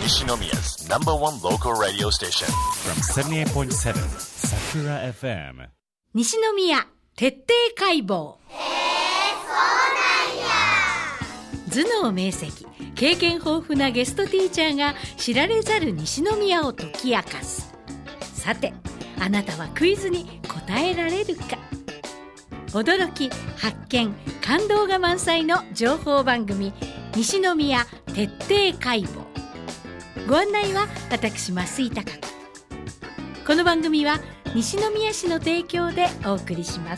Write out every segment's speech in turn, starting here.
Nishinomiya's number one local radio station. From 78.7 Sakura FM. 西宮徹底解剖。頭脳明晰、経験豊富なゲストティーチャーが知られざる西宮を解き明かす。さて、あなたはクイズに答えられるか。驚き、発見、感動が満載の情報番組、西宮徹底解剖。ご案内は私増井貴子。この番組は西宮市の提供でお送りします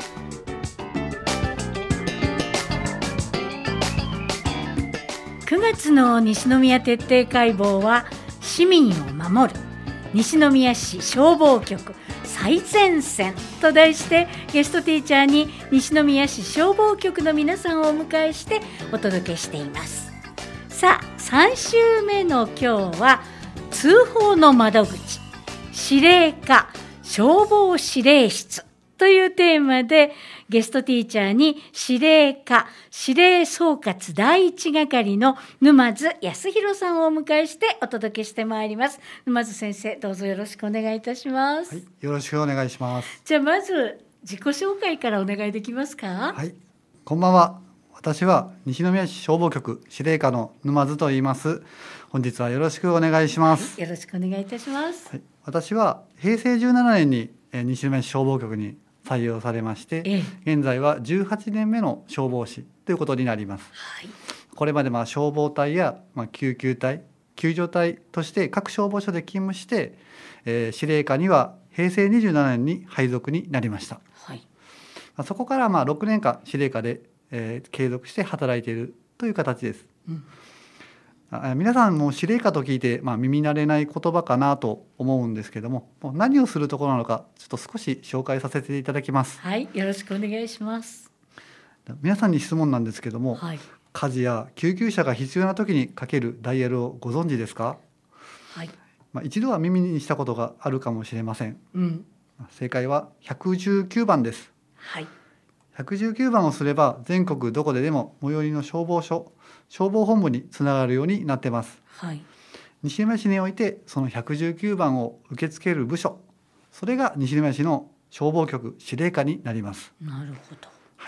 。9月の西宮徹底解剖は、市民を守る西宮市消防局最前線と題して、ゲストティーチャーに西宮市消防局の皆さんをお迎えしてお届けしています。さあ、3週目の今日は通報の窓口、司令課消防司令室というテーマで、ゲストティーチャーに司令課司令総括第一係の沼津康弘さんをお迎えしてお届けしてまいります。沼津先生、どうぞよろしくお願いいたします。 はい、よろしくお願いします。 じゃあまず自己紹介からお願いできますか。 はい、こんばんは。私は西宮市消防局司令課の沼津と言います。本日はよろしくお願いします。 はい、よろしくお願いいたします。 はい、私は平成17年に西宮市消防局に採用されまして、現在は18年目の消防士ということになります。 はい、 これまで消防隊や救急隊、救助隊として各消防署で勤務して、司令課には平成27年に配属になりました。 はい、 そこから6年間司令課で継続して働いているという形です。皆さんも司令課と聞いて、耳慣れない言葉かなと思うんですけども、何をするところなのかちょっと少し紹介させていただきます。 はい、よろしくお願いします。 皆さんに質問なんですけども、 はい、 火事や救急車が必要な時にかけるダイヤルをご存知ですか。 はい、 一度は耳にしたことがあるかもしれません。正解は119番です。 はい、 119番をすれば全国どこででも最寄りの消防署、消防本部につながるようになっています。 はい、 西宮市においてその119番を受け付ける部署、それが西宮市の消防局司令課になります。 なるほど。 はい、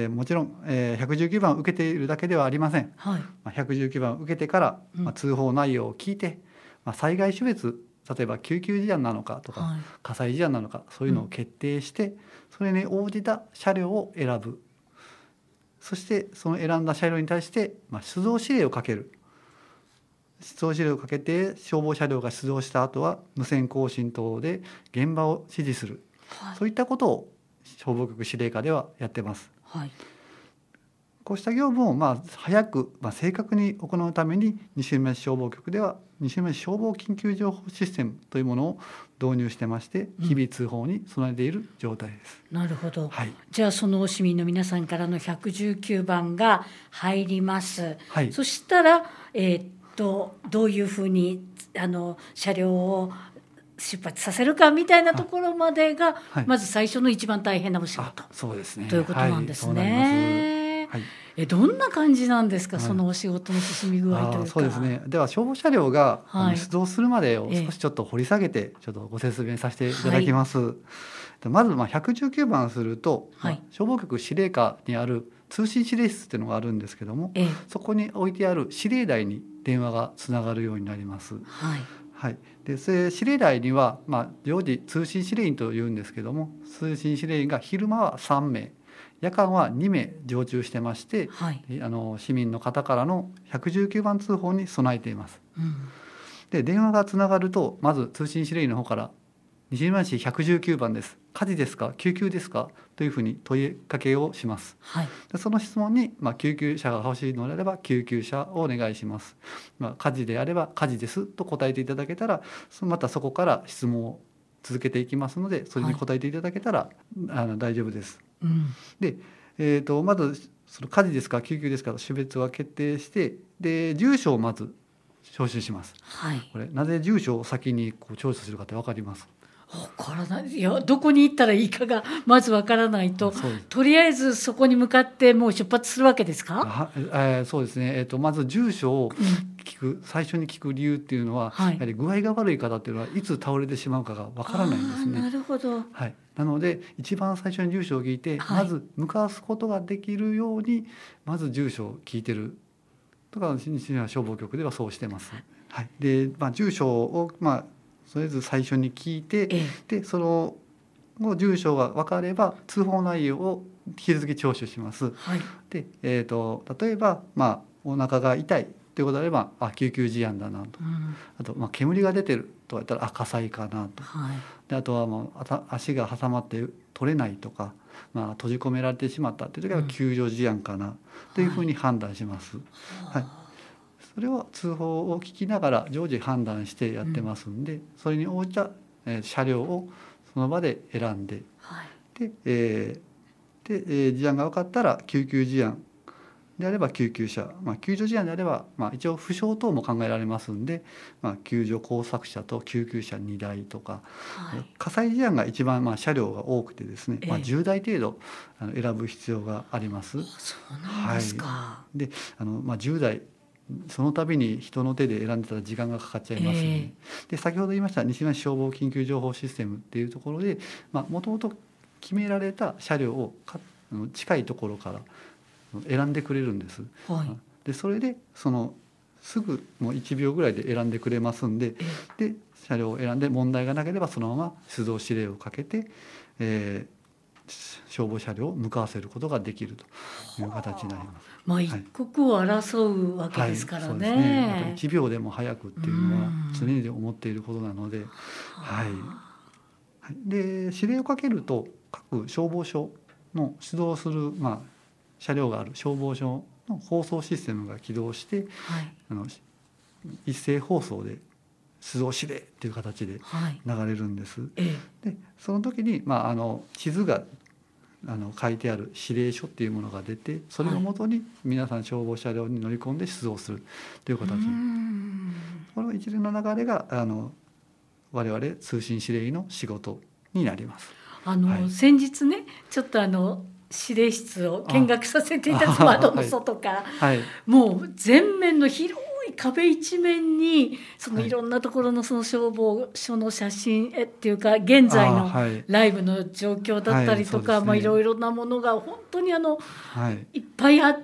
もちろん、119番を受けているだけではありません。 はい、 119番を受けてから、通報内容を聞いて、災害種別、例えば救急事案なのかとか、 はい、 火災事案なのか、そういうのを決定して、それに応じた車両を選ぶ。そしてその選んだ車両に対して、出動指令をかける。出動指令をかけて消防車両が出動した後は無線更新等で現場を指示する。 はい、 そういったことを消防局司令課ではやってます。 はい、 こうした業務を早く、正確に行うために西宮市消防局では西宮市消防緊急情報システムというものを導入してまして、日々通報に備えている状態です。 なるほど。 はい、 じゃあその市民の皆さんからの119番が入ります。 はい、 そしたら、どういうふうに車両を出発させるかみたいなところまでが、まず最初の一番大変なお仕事、 そうですね、 ということなんですね。 はい、 どんな感じなんですか、そのお仕事の進み具合というか。 そうですね。では消防車両が出動するまでを少しちょっと掘り下げてちょっとご説明させていただきます。まず119番すると、消防局司令課にある通信指令室っていうのがあるんですけども、そこに置いてある指令台に電話がつながるようになります。で指令台には、常時通信指令員というんですけども、通信指令員が昼間は3名、夜間は2名常駐してまして、市民の方からの119番通報に備えています。で電話がつながると、まず通信指令員の方から西宮市119番です、火事ですか、救急ですかというふうに問いかけをします。でその質問に、救急車が欲しいのであれば救急車をお願いします、火事であれば火事ですと答えていただけたら、またそこから質問を続けていきますので、それに答えていただけたら、大丈夫です。で、まずその火事ですか救急ですかと種別は決定して、で住所をまず招集します。これなぜ住所を先に聴取するかって分かります？ わからない。いや、どこに行ったらいいかがまずわからないと、とりあえずそこに向かってもう出発するわけですか？ そうですね。まず住所を聞く、最初に聞く理由っていうのは、やはり具合が悪い方っていうのはいつ倒れてしまうかがわからないんですね。 なるほど。 はい。なので一番最初に住所を聞いて、まず向かわすことができるようにまず住所を聞いてるとか、西宮消防局ではそうしてます。はい。で、住所をとりあえず最初に聞いて、でその住所が分かれば通報内容を引き続き聴取します。 はい。 で、例えばお腹が痛いということであれば救急事案だなと、あと煙が出てるとか言ったら火災かなと、であとは足が挟まって取れないとか、閉じ込められてしまったという時は救助事案かなというふうに判断します。はい。それを通報を聞きながら常時判断してやってますんで、それに応じた車両をその場で選んで、で事案が分かったら救急事案であれば救急車、救助事案であれば、一応負傷等も考えられますんで、救助工作車と救急車2台とか、火災事案が一番車両が多くてですね、10台程度選ぶ必要があります。 そうなんですか。 で10台その度に人の手で選んでたら時間がかかっちゃいますので、で先ほど言いました西宮市消防緊急情報システムっていうところでもともと決められた車両を近いところから選んでくれるんです。でそれですぐもう1秒ぐらいで選んでくれますんで、で車両を選んで問題がなければそのまま出動指令をかけて、消防車両を向かわせることができるという形になります。 一刻を争うわけですからね。 そうですね。1秒でも早くっていうのは常に思っていることなので、で指令をかけると各消防署の出動する車両がある消防署の放送システムが起動して、一斉放送で出動指令っていう形で流れるんです。でその時に地図が書いてある指令書っていうものが出て、それをもとに皆さん消防車両に乗り込んで出動するという形。この一連の流れが我々通信指令の仕事になります。 先日ねちょっと指令室を見学させていただく窓の外から、もう全面の広い壁一面にいろんなところのその消防署の写真っていうか現在のライブの状況だったりとか、いろいろなものが本当にいっぱいあって、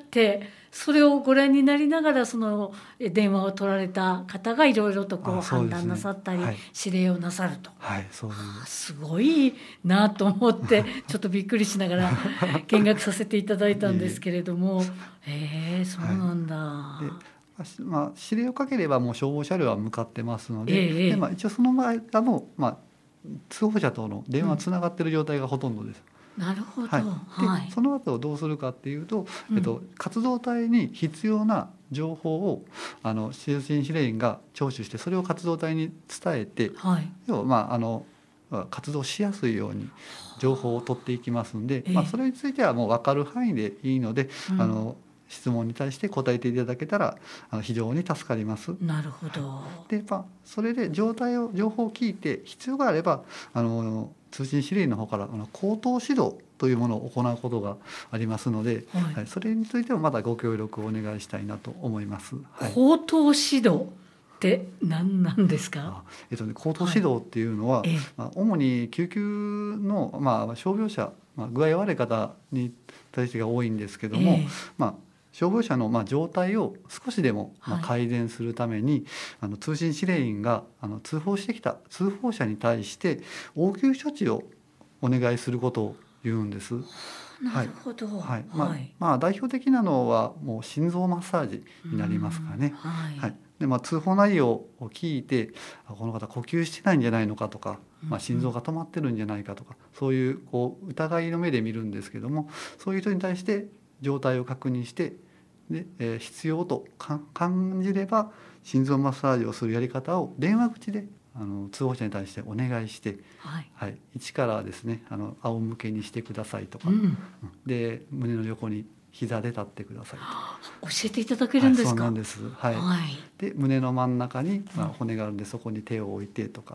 それをご覧になりながらその電話を取られた方がいろいろと判断なさったり、指令をなさると、すごいなと思ってちょっとびっくりしながら見学させていただいたんですけれども、そうなんだ。 指令をかければもう消防車両は向かってますので、一応その場合通報者との電話がつながっている状態がほとんどです。 なるほど。 でその後どうするかっていうと、活動隊に必要な情報を通信指令員が聴取してそれを活動隊に伝えて、要は活動しやすいように情報を取っていきますので、それについてはもう分かる範囲でいいので、質問に対して答えていただけたら非常に助かります。 なるほど。 で、それで情報を聞いて必要があれば通信指令の方から口頭指導というものを行うことがありますので、それについてもまだご協力をお願いしたいなと思います。 口頭指導って何なんですか？ 口頭指導っていうのは、主に救急の、傷病者、具合悪い方に対してが多いんですけども、消防車の状態を少しでも改善するために、通信指令員が通報してきた通報者に対して応急処置をお願いすることを言うんです。 なるほど。 代表的なのはもう心臓マッサージになりますかね。で通報内容を聞いてこの方呼吸してないんじゃないのかとか、心臓が止まってるんじゃないかとか、そういう疑いの目で見るんですけども、そういう人に対して状態を確認してで、必要と感じれば心臓マッサージをするやり方を電話口で通報者に対してお願いして、一からですね仰向けにしてくださいとか、で胸の横に膝で立ってくださいと教えていただけるんですか？ そうなんです。で胸の真ん中に骨があるんでそこに手を置いてとか、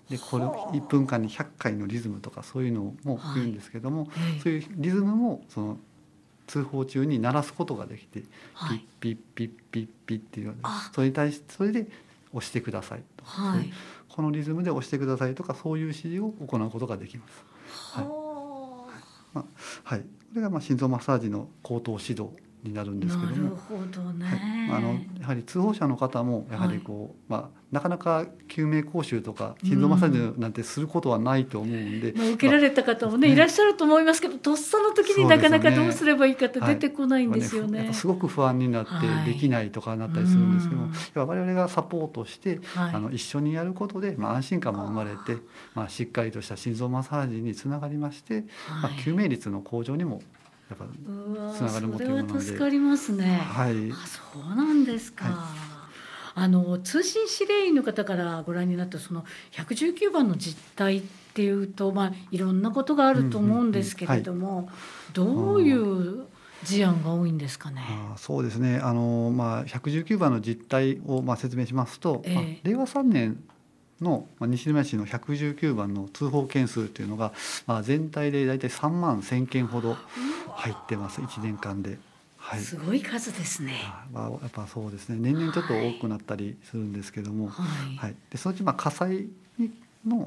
でこれを1分間に100回のリズムとかそういうのも言うんですけども、そういうリズムもその通報中に鳴らすことができて、ピッピッピッピッピッっていうそれに対してそれで押してくださいと、このリズムで押してくださいとかそういう指示を行うことができます。これが心臓マッサージの口頭指導になるんですけども、 なるほどね。 やはり通報者の方もやはりなかなか救命講習とか心臓マッサージなんてすることはないと思うんで、 受けられた方もいらっしゃると思いますけど、とっさの時になかなかどうすればいいかって出てこないんですよね。 やっぱすごく不安になってできないとかなったりするんですけども、我々がサポートして、一緒にやることで、安心感も生まれて、しっかりとした心臓マッサージにつながりまして、救命率の向上にもやっぱつながるものというもので、 それは助かりますね。そうなんですか。通信指令員の方からご覧になったその119番の実態っていうと、いろんなことがあると思うんですけれども、どういう事案が多いんですかね。 そうですね、119番の実態を説明しますと、令和3年の西宮市の119番の通報件数というのが、全体でだいたい3万1000件ほど入ってます、1年間で。 すごい数ですね。 やっぱそうですね、年々ちょっと多くなったりするんですけども、でそのうち火災の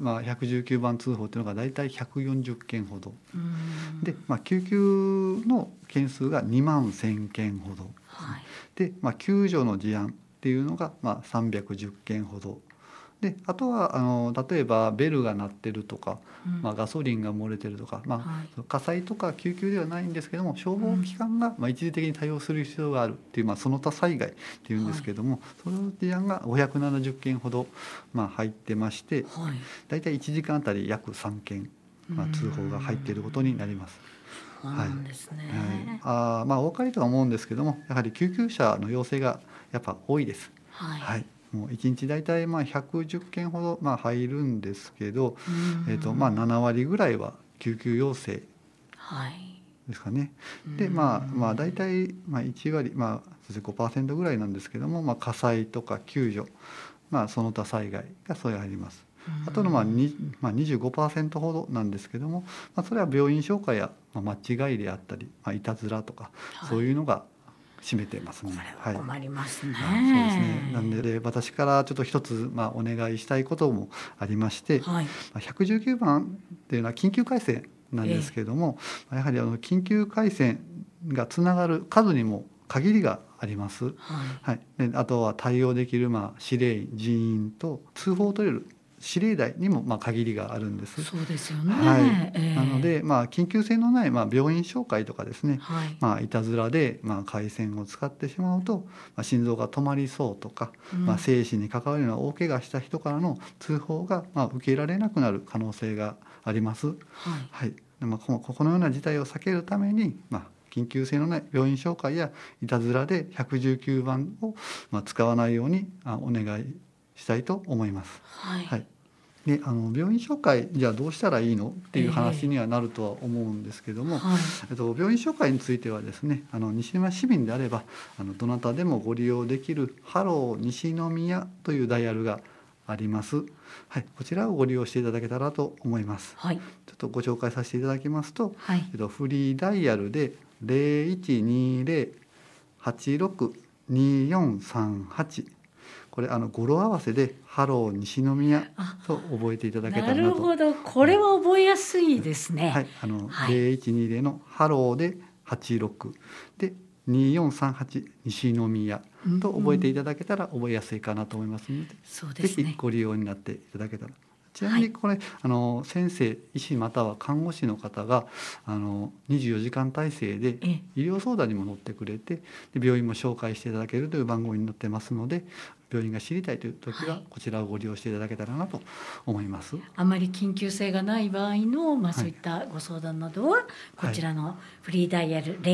119番通報というのがだいたい140件ほどで、救急の件数が2万1000件ほどで、救助の事案っていうのが310件ほどで、あとは例えばベルが鳴ってるとか、ガソリンが漏れてるとか、火災とか救急ではないんですけども、消防機関が一時的に対応する必要があるっていう、その他災害っていうんですけども、その事案が570件ほど入ってまして、だいたい1時間あたり約3件、通報が入っていることになります。 そうなんですね。 お分かりとは思うんですけども、やはり救急車の要請がやっぱ多いです。もう1日大体110件ほど入るんですけど、7割ぐらいは救急要請ですかね。で大体1割、5% ぐらいなんですけども、火災とか救助、その他災害がそれあります。あとの25% ほどなんですけども、それは病院紹介や間違いであったり、いたずらとか、そういうのが占めてますね。 困りますね。 そうですね。なので私からちょっと一つお願いしたいこともありまして、119番っていうのは緊急回線なんですけれども、やはり緊急回線がつながる数にも限りがあります。であとは対応できる指令員、人員と通報を取れる指令台にも限りがあるんです。 そうですよね。 なので緊急性のない病院紹介とかですね、いたずらで回線を使ってしまうと心臓が止まりそうとか、生死に関わるような大怪我した人からの通報が受けられなくなる可能性があります。このような事態を避けるために緊急性のない病院紹介やいたずらで119番を使わないようにお願いしたいと思います。で病院紹介じゃあどうしたらいいのっていう話にはなるとは思うんですけども、病院紹介についてはですね、西宮市民であればどなたでもご利用できるハロー西宮というダイヤルがあります。こちらをご利用していただけたらと思います。ちょっとご紹介させていただきますと、フリーダイヤルで 0120-862438、これ語呂合わせでハロー西宮と覚えていただけたらなと。 なるほど、これは覚えやすいですね。 0120のハローで86で2438西宮と覚えていただけたら覚えやすいかなと思いますので、ぜひご利用になっていただけたら。ちなみにこれ、先生、医師または看護師の方が24時間体制で医療相談にも乗ってくれて、で病院も紹介していただけるという番号になってますので、病院が知りたいという時はこちらをご利用していただけたらなと思います。 あまり緊急性がない場合の、そういったご相談などはこちらのフリーダイヤル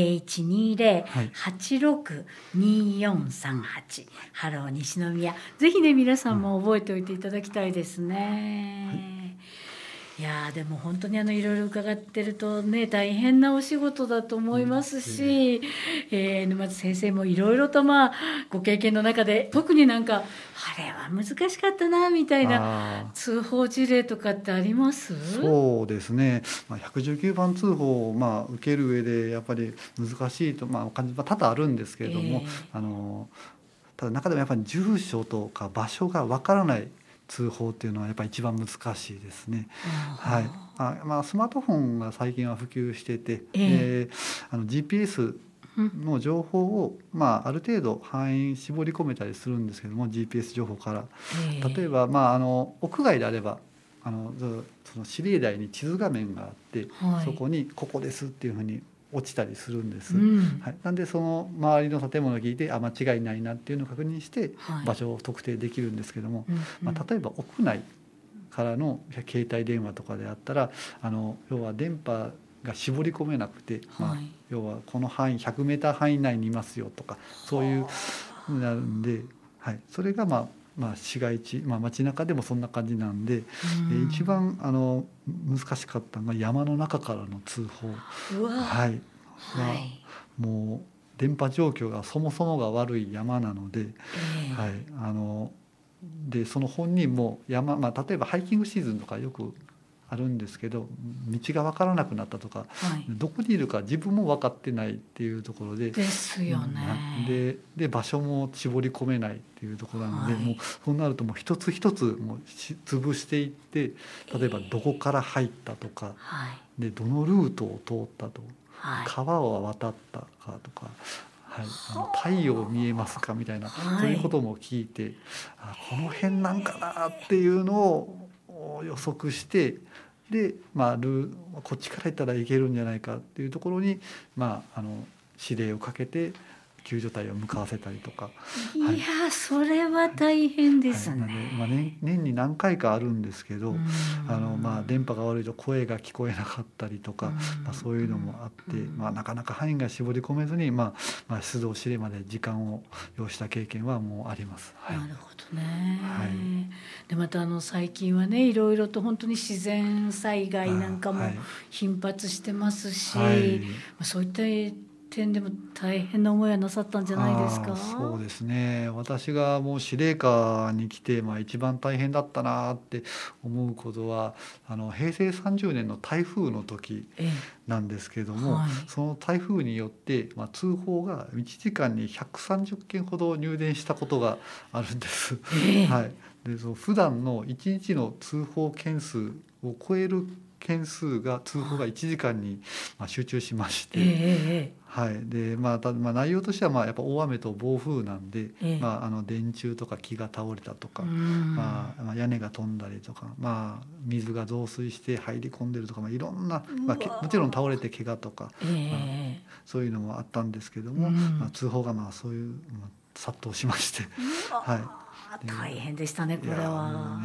0120-862438、ハロー西宮、ぜひね皆さんも覚えておいていただきたいですね。 いやでも本当にいろいろ伺ってるとね、大変なお仕事だと思いますし、沼津先生もいろいろとご経験の中で特になんかあれは難しかったなみたいな通報事例とかってあります？ そうですね、119番通報を受ける上でやっぱり難しいと感じ多々あるんですけれども、ただ中でもやっぱり住所とか場所がわからない通報っていうのはやっぱり一番難しいですね。はい。スマートフォンが最近は普及してて、GPS の情報をある程度範囲絞り込めたりするんですけども、 GPS 情報から例えば屋外であればその指令台に地図画面があって、そこにここですっていうふうに落ちたりするんです、なんでその周りの建物を聞いて間違いないなっていうのを確認して場所を特定できるんですけども、例えば屋内からの携帯電話とかであったら要は電波が絞り込めなくて、要はこの範囲100メーター範囲内にいますよとかそういうふうになるんで、それが市街地、街中でもそんな感じなんで、一番難しかったのが山の中からの通報、もう電波状況がそもそもが悪い山なので、でその本人も山、例えばハイキングシーズンとかよくあるんですけど、道が分からなくなったとか、どこにいるか自分も分かってないっていうところでですよね。 で場所も絞り込めないっていうところなので、もうそうなるともう一つ一つもう潰していって、例えばどこから入ったとか、でどのルートを通ったと、川を渡ったかとか、太陽見えますかみたいな、そういうことも聞いて、この辺なんかなっていうのを予測して、で、こっちから行ったらいけるんじゃないかっていうところに、指令をかけて救助隊を向かわせたりとか。 それは大変ですね。 年に何回かあるんですけど、電波が悪いと声が聞こえなかったりとか、そういうのもあって、なかなか範囲が絞り込めずに、出動指令まで時間を要した経験はもうあります。 なるほどね。でまた最近はね、いろいろと本当に自然災害なんかも頻発してますし、そういった点でも大変な思いはなさったんじゃないですか？ そうですね、私がもう司令課に来て、一番大変だったなって思うことは平成30年の台風の時なんですけども、その台風によって、通報が1時間に130件ほど入電したことがあるんです。で普段の1日の通報件数を超える件数が通報が1時間に集中しまして、で内容としてはやっぱ大雨と暴風なんで、電柱とか木が倒れたとか、屋根が飛んだりとか、水が増水して入り込んでるとか、いろんな、もちろん倒れて怪我とか、そういうのもあったんですけども、通報がそういう殺到しまして、 大変でしたね、これは。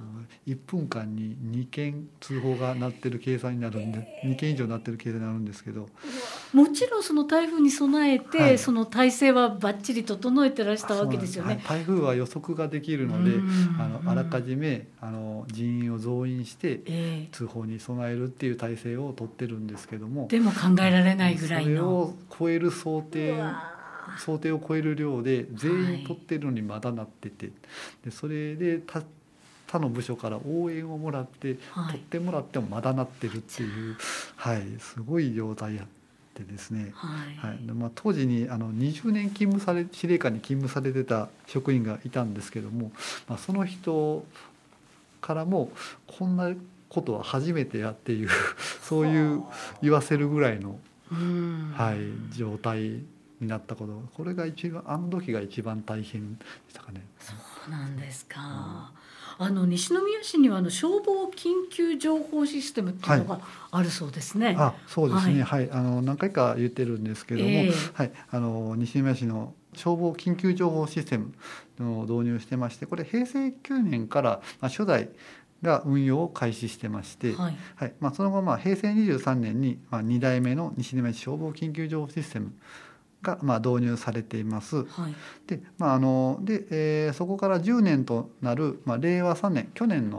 1分間に2件通報が鳴ってる計算になるんで、2件以上鳴ってる計算になるんですけど、 もちろんその台風に備えて、その体制はバッチリ整えてらしたわけですよね。 台風は予測ができるので、あらかじめ人員を増員して通報に備えるっていう体制を取ってるんですけども、 でも考えられないぐらいの、 それを超える想定を超える量で全員取ってるのにまだなってて、でそれで他の部署から応援をもらって、取ってもらってもまだなってるっていう、すごい状態やってですね、当時に20年司令官に勤務されてた職員がいたんですけども、その人からもこんなことは初めてやっていうそういう言わせるぐらいの、状態になったこと、これがあの時が一番大変でしたかね。 そうなんですか。西宮市には消防緊急情報システムっていうのがあるそうですね。 そうですね、何回か言ってるんですけども、西宮市の消防緊急情報システムを導入してまして、これ平成9年から初代が運用を開始してまして、その後平成23年に2代目の西宮市消防緊急情報システムが導入されています。でそこから10年となる令和3年、去年の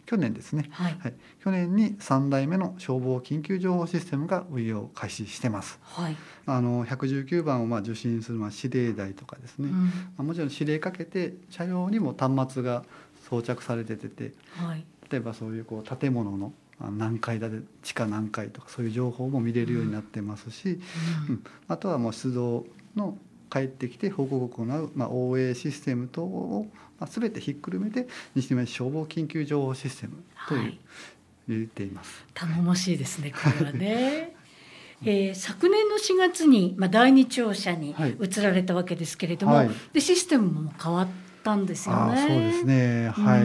去年ですね、 はいはい、去年に3代目の消防緊急情報システムが運用を開始してます。 はい、 119番を受信する指令台とかですね、もちろん指令かけて車両にも端末が装着されてて、 はい、 例えばそういう建物の何階建て、地下何階とかそういう情報も見れるようになってますし、あとはもう出動の帰ってきて報告を行う、OA システム等を全てひっくるめて西宮市消防緊急情報システムという、言っています。 頼もしいですね、これはね。昨年の4月に、第2庁舎に移られたわけですけれども、はい、でシステムも変わったんですよね。 そうですね、はい。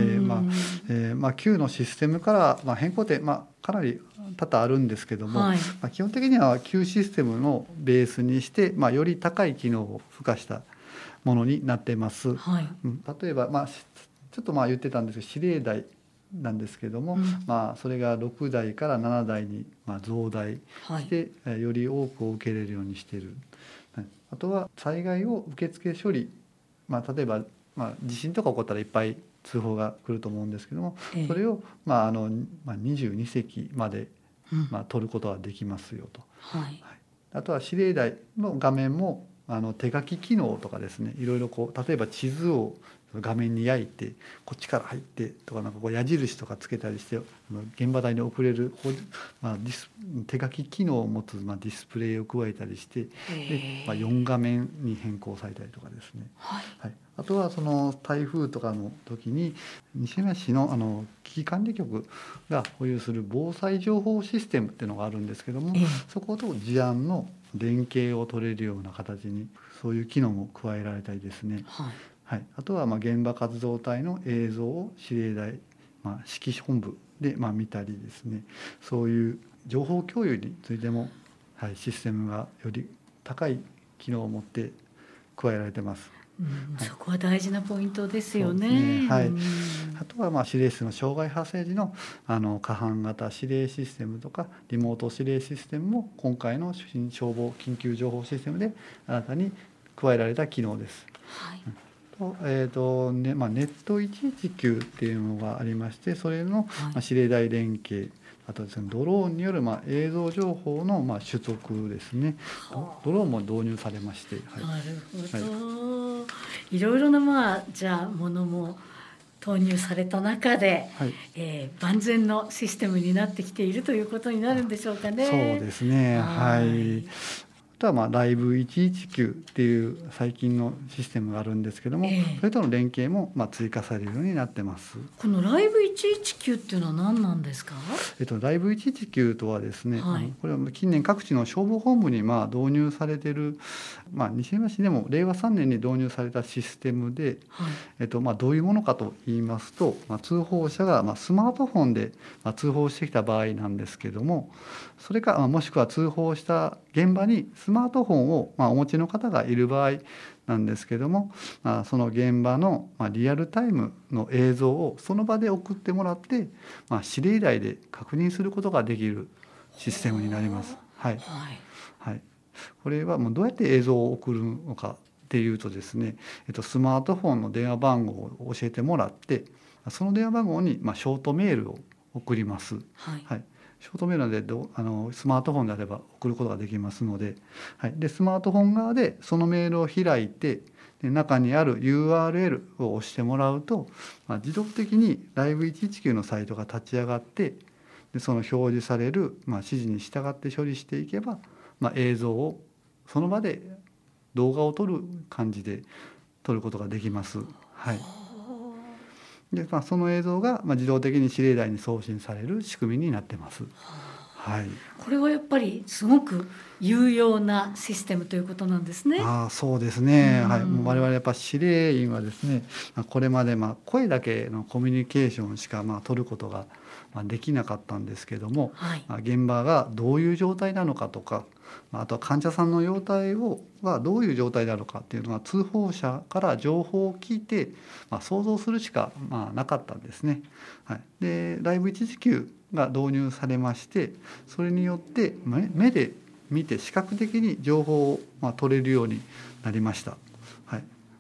旧のシステムから変更点、かなり多々あるんですけども、はい、基本的には旧システムのベースにして、より高い機能を付加したものになっています。はい、例えば、ちょっと言ってたんですけど、指令台なんですけども、それが6台から7台に増大して、より多くを受け入れるようにしている。あとは災害を受付処理、例えば、地震とか起こったらいっぱい通報が来ると思うんですけども、それを、22隻まで、取ることができますよと。あとは指令台の画面も手書き機能とかですね、いろいろ例えば地図を画面に焼いてこっちから入ってとか、矢印とかつけたりして現場台に送れる、手書き機能を持つディスプレイを加えたりして、で4画面に変更されたりとかですね、はい、あとはその台風とかの時に西宮市の危機管理局が保有する防災情報システムっていうのがあるんですけども、そこと事案の連携を取れるような形にそういう機能も加えられたりですね、あとは現場活動隊の映像を指令台、指揮本部で見たりですね、そういう情報共有についても、システムがより高い機能を持って加えられてます。 そこは大事なポイントですよね。 あとは指令室の障害発生時の可搬型指令システムとかリモート指令システムも今回の新消防緊急情報システムで新たに加えられた機能です。ネット119っていうのがありまして、それの指令台連携、あとですね、ドローンによる映像情報の取得ですね。ドローンも導入されまして、なるほど、いろいろなじゃあものも投入された中で、万全のシステムになってきているということになるんでしょうかね。 そうですね、あとはライブ119っていう最近のシステムがあるんですけども、それとの連携も追加されるようになってます。 このライブ119っていうのは何なんですか？ ライブ119とはですね、これは近年各地の消防本部に導入されている、西宮市でも令和3年に導入されたシステムで、どういうものかと言いますと、通報者がスマートフォンで通報してきた場合なんですけども、それかもしくは通報した現場にスマートフォンをお持ちの方がいる場合なんですけども、その現場のリアルタイムの映像をその場で送ってもらって、指令台で確認することができるシステムになります。これはもうどうやって映像を送るのかっていうとですね、スマートフォンの電話番号を教えてもらって、その電話番号にショートメールを送ります。ショートメールでスマートフォンであれば送ることができますので、でスマートフォン側でそのメールを開いて、で中にある URL を押してもらうと、自動的にライブ119のサイトが立ち上がって、でその表示される、指示に従って処理していけば、映像をその場で動画を撮る感じで撮ることができます。でその映像が自動的に指令台に送信される仕組みになってます。 これはやっぱりすごく有用なシステムということなんですね。 そうですね、我々やっぱ指令員はですね、これまで声だけのコミュニケーションしか取ることができなかったんですけども、現場がどういう状態なのかとか、あとは患者さんの容体はどういう状態なのかっていうのは通報者から情報を聞いて、想像するしかなかったんですね。でライブ119が導入されまして、それによって目で見て視覚的に情報を取れるようになりました。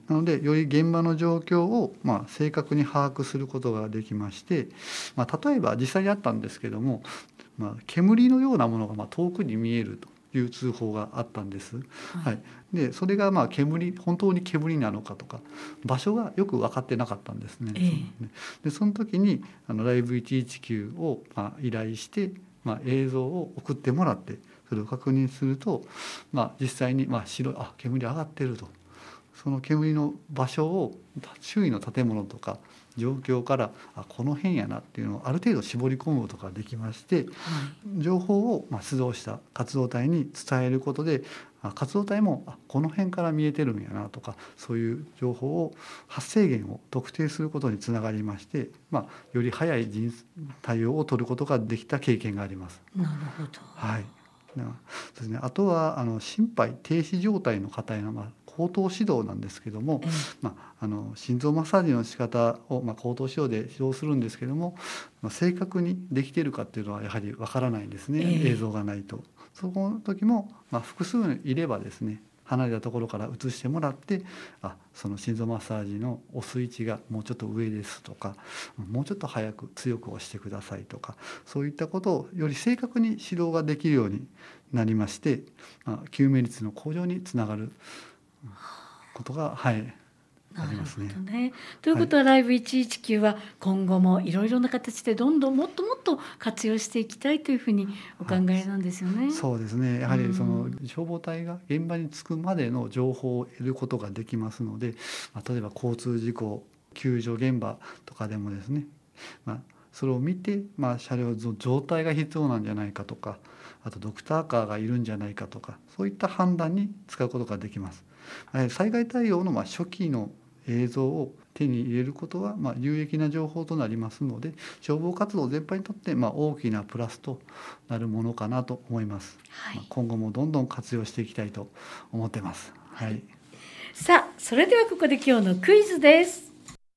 なのでより現場の状況を正確に把握することができまして、例えば実際にあったんですけども、煙のようなものが遠くに見えるという通報があったんです。はい、でそれが本当に煙なのかとか場所がよく分かってなかったんですね。でその時にライブ119を依頼して、映像を送ってもらってそれを確認すると、実際に煙上がってると、その煙の場所を周囲の建物とか状況からこの辺やなっていうのをある程度絞り込むことができまして、情報を出動した活動隊に伝えることで活動隊もこの辺から見えてるんやなとか、そういう情報を発生源を特定することにつながりまして、より早い対応を取ることができた経験があります。 なるほど。 はい。そうですね、あとは心肺停止状態の方への口頭指導なんですけども、心臓マッサージの仕方を口頭指導で指導するんですけども、正確にできているかっていうのはやはりわからないんですね、映像がないと。そこの時も、複数いればですね、離れたところから移してもらって、その心臓マッサージの押す位置がもうちょっと上ですとか、もうちょっと早く強く押してくださいとか、そういったことをより正確に指導ができるようになりまして、救命率の向上につながることが、ありますね。 ということは、ライブ119は今後もいろいろな形でどんどんもっともっと活用していきたいというふうにお考えなんですよね。 そうですね。やはりその消防隊が現場に着くまでの情報を得ることができますので、例えば交通事故救助現場とかでもですね、それを見て、車両の状態が必要なんじゃないかとか、あとドクターカーがいるんじゃないかとか、そういった判断に使うことができます。災害対応の初期の映像を手に入れることは有益な情報となりますので、消防活動全般にとって大きなプラスとなるものかなと思います。今後もどんどん活用していきたいと思ってます。 さあ、それではここで今日のクイズです。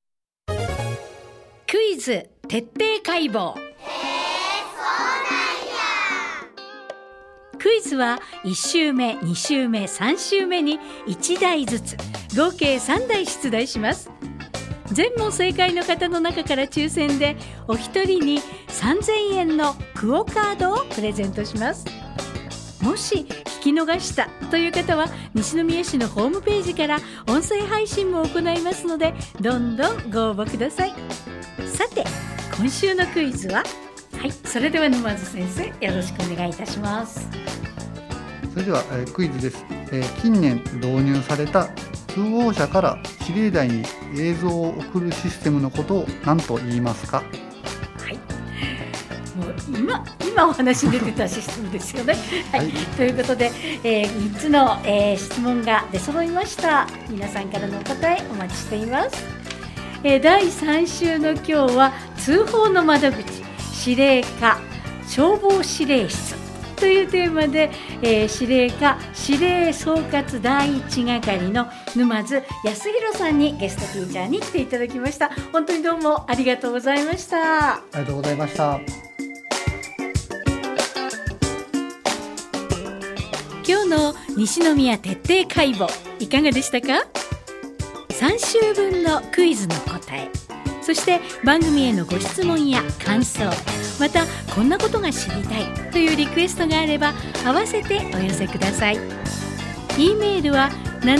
クイズ徹底解剖。クイズは1週目、2週目、3週目に1題ずつ合計3題出題します。全問正解の方の中から抽選でお一人に3000円のクオカードをプレゼントします。もし聞き逃したという方は西宮市のホームページから音声配信も行いますので、どんどんご応募ください。さて、今週のクイズは、それでは沼津先生、よろしくお願いいたします。 それでは、クイズです。近年導入された通報者から指令台に映像を送るシステムのことを何と言いますか？ もう今お話に出てたシステムですよね。ということで、3つの、質問が出揃いました。皆さんからのお答えお待ちしています。第3週の今日は通報の窓口、司令課、消防司令室というテーマで、司令課司令総括第一係の沼津康弘さんにゲストティーチャーに来ていただきました。本当にどうもありがとうございました。 ありがとうございました。 今日の西宮徹底解剖いかがでしたか？3週分のクイズの答え、そして番組へのご質問や感想、またこんなことが知りたいというリクエストがあれば合わせてお寄せください。 E メールは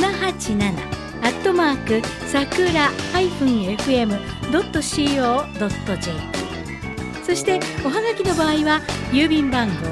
787@sakura-fm.co.jp、 そしておはがきの場合は郵便番号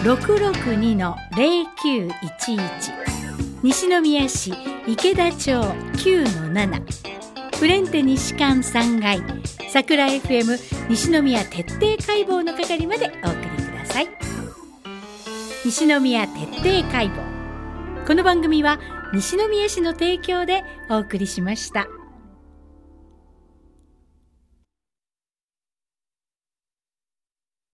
662-0911 西宮市池田町 9-7 フレンテ西館3階桜 FM 西宮徹底解剖の係までお送りください。西宮徹底解剖、この番組は西宮市の提供でお送りしました。